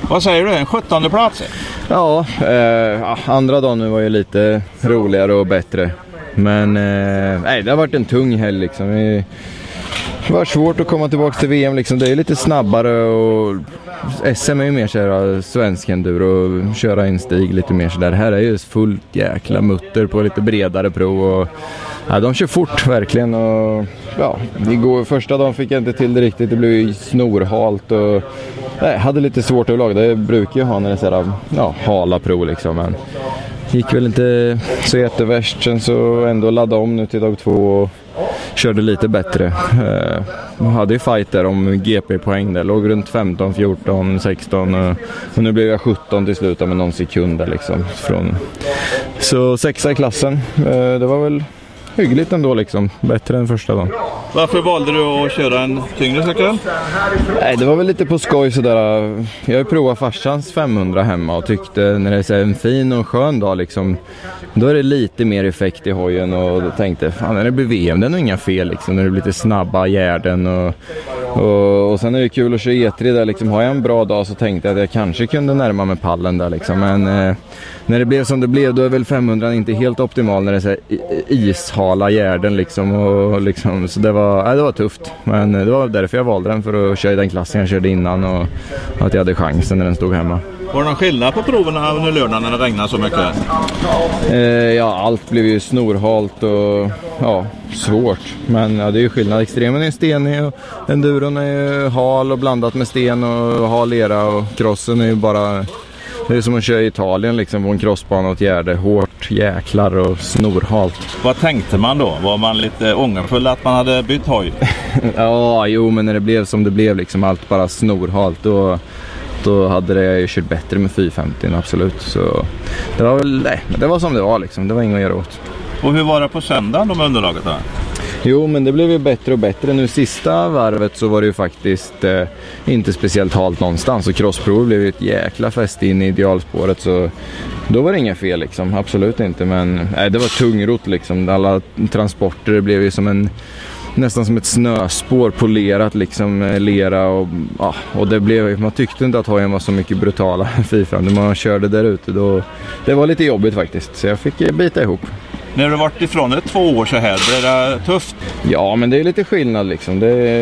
Vad säger du? En 17:e plats? Ja, andra dagen nu var ju lite roligare och bättre. Men det har varit en tung helg liksom. Det var svårt att komma tillbaka till VM liksom. Det är lite snabbare och SM är ju mer såhär svensk enduro och köra en stig lite mer sådär. Här är ju fullt jäkla mutter på lite bredare prov och de kör fort verkligen och första dagen fick jag inte till det riktigt. Det blev ju snorhalt och hade lite svårt överlag. Det brukar ju ha när det är sådär hala prov liksom, men gick väl inte så jättevärst. Sen så ändå laddade om nu till dag 2 och körde lite bättre. Man hade ju fight där om GP-poäng där. Låg runt 15, 14, 16 och nu blev jag 17 till slut med någon sekund där liksom. Så 6:a i klassen. Det var väl hyggligt ändå liksom. Bättre än första dagen. Varför valde du att köra en tyngre cykel? Nej, det var väl lite på skoj sådär. Jag har ju provat farsans 500 hemma och tyckte när det är en fin och skön dag liksom, då är det lite mer effekt i hojen och tänkte, fan när det blir VM, det är nog inga fel liksom, när det blir lite snabba gärden och sen är det kul att köra E3 där liksom. Har jag en bra dag så tänkte jag att jag kanske kunde närma mig pallen där liksom, men när det blev som det blev, då är väl 500 inte helt optimal när det är så här ishala gärden liksom, och liksom, så det var tufft, men det var därför jag valde den, för att köra i den klassen jag körde innan och att jag hade chansen när den stod hemma. Var det någon skillnad på proverna under lördagen när det regnade så mycket? Allt blev ju snorhalt och svårt. Men det är ju skillnad. Extremen är stenig och enduron är ju hal och blandat med sten och hal lera, och crossen är ju bara... Det är som att köra i Italien liksom, på en crossbana åt Gärde. Hårt, jäklar och snorhalt. Vad tänkte man då? Var man lite ångerfull att man hade bytt hoj? Men när det blev som det blev liksom, allt bara snorhalt, då hade det ju kört bättre med 450, absolut. Så det var väl, det var som det var liksom. Det var inget att göra åt. Och hur var det på söndagen med underlaget då? Jo, men det blev ju bättre och bättre. Nu sista varvet så var det ju faktiskt inte speciellt halt någonstans. Och crossprov blev ju ett jäkla fest in i idealspåret, så då var det inga fel liksom. Absolut inte, men det var tungrot liksom. Alla transporter, det blev ju som nästan som ett snöspår polerat liksom, lera och det blev, man tyckte inte att hojen var så mycket brutala FIFA när man körde där ute. Det var lite jobbigt faktiskt, så jag fick bita ihop. När du varit ifrån det 2 år så här, blir det tufft? Ja, men det är lite skillnad liksom.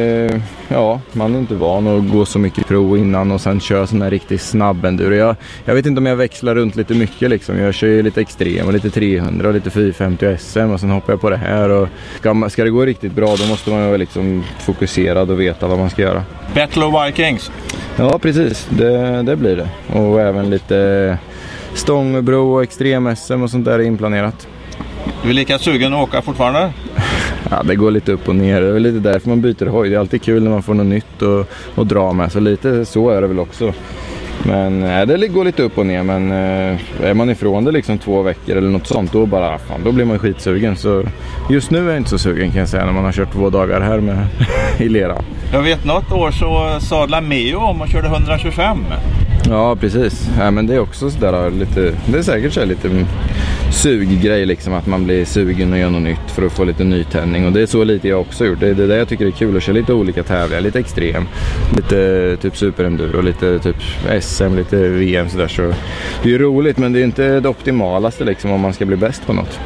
Man är inte van att gå så mycket prov innan och sen köra sån här riktigt snabb enduro. Jag vet inte om jag växlar runt lite mycket liksom. Jag kör ju lite extrem och lite 300 och lite 450 och SM, och sen hoppar jag på det här. Och ska det gå riktigt bra, då måste man ju vara liksom fokuserad och veta vad man ska göra. Battle of Vikings? Ja, precis. Det blir det. Och även lite stångbro och extrem SM och sånt där är inplanerat. Du är lika sugen att åka fortfarande? Ja, det går lite upp och ner. Det är lite därför man byter hoj. Det är alltid kul när man får något nytt och dra med. Så lite så är det väl också. Men det går lite upp och ner. Men är man ifrån det liksom 2 veckor eller något sånt, då blir man skitsugen. Så just nu är jag inte så sugen, kan jag säga, när man har kört 2 dagar här med i lera. Jag vet, något år så sadlade Meo om och körde 125. Ja, precis. Men det är också sådär lite, det är säkert så lite suggrej liksom, att man blir sugen och gör något nytt för att få lite nytändning, och det är så lite jag också gjort. Det är det jag tycker är kul, att köra lite olika tävlingar, lite extrem, lite typ superenduro, lite typ SM, lite VM sådär, så det är ju roligt, men det är inte det optimalaste liksom om man ska bli bäst på något.